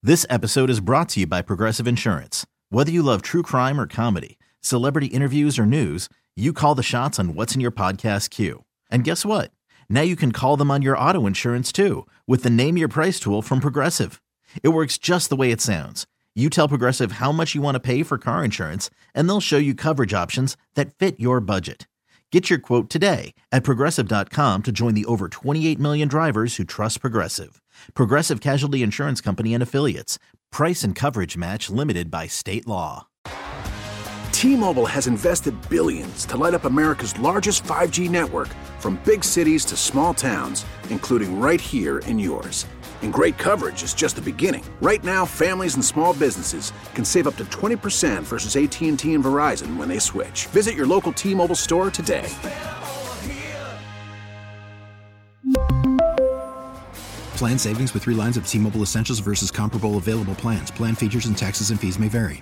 This episode is brought to you by Progressive Insurance. Whether you love true crime or comedy, celebrity interviews or news, you call the shots on what's in your podcast queue. And guess what? Now you can call them on your auto insurance too with the Name Your Price tool from Progressive. It works just the way it sounds. You tell Progressive how much you want to pay for car insurance, and they'll show you coverage options that fit your budget. Get your quote today at Progressive.com to join the over 28 million drivers who trust Progressive. Progressive Casualty Insurance Company and Affiliates. Price and coverage match limited by state law. T-Mobile has invested billions to light up America's largest 5G network, from big cities to small towns, including right here in yours. And great coverage is just the beginning. Right now, families and small businesses can save up to 20% versus AT&T and Verizon when they switch. Visit your local T-Mobile store today. Plan savings with 3 lines of T-Mobile Essentials versus comparable available plans. Plan features and taxes and fees may vary.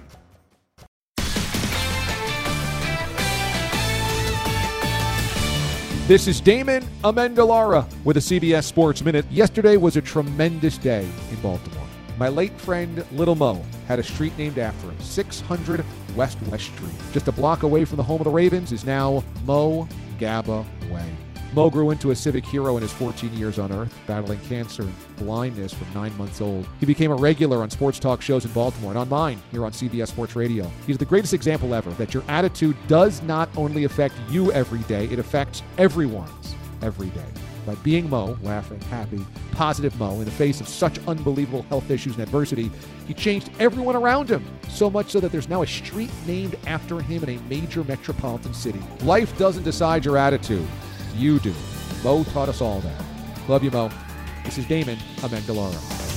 This is Damon Amendolara with a CBS Sports Minute. Yesterday was a tremendous day in Baltimore. My late friend Little Mo had a street named after him, 600 West Street. Just a block away from the home of the Ravens is now Mo Gaba Way. Mo grew into a civic hero in his 14 years on Earth, battling cancer and blindness from 9 months old. He became a regular on sports talk shows in Baltimore and on mine here on CBS Sports Radio. He's the greatest example ever that your attitude does not only affect you every day, it affects everyone's every day. By being Mo, laughing, happy, positive Mo, in the face of such unbelievable health issues and adversity, he changed everyone around him, so much so that there's now a street named after him in a major metropolitan city. Life doesn't decide your attitude. You do. Mo taught us all that. Love you, Mo. This is Damon Amendolara.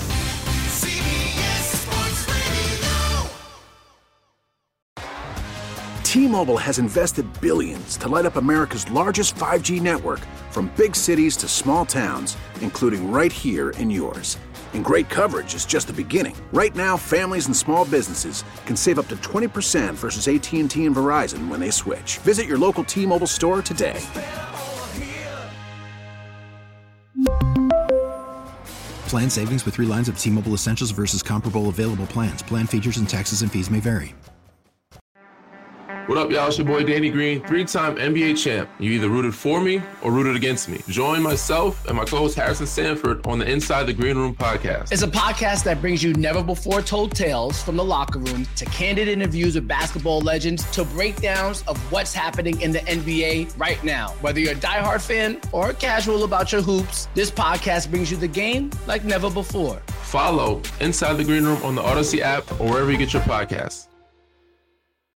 T-Mobile has invested billions to light up America's largest 5G network, from big cities to small towns, including right here in yours. And great coverage is just the beginning. Right now, families and small businesses can save up to 20% versus AT&T and Verizon when they switch. Visit your local T-Mobile store today. Plan savings with 3 lines of T-Mobile Essentials versus comparable available plans. Plan features and taxes and fees may vary. What up, y'all? It's your boy Danny Green, 3-time NBA champ. You either rooted for me or rooted against me. Join myself and my co-host Harrison Sanford on the Inside the Green Room podcast. It's a podcast that brings you never-before-told tales from the locker room to candid interviews with basketball legends to breakdowns of what's happening in the NBA right now. Whether you're a diehard fan or casual about your hoops, this podcast brings you the game like never before. Follow Inside the Green Room on the Odyssey app or wherever you get your podcasts.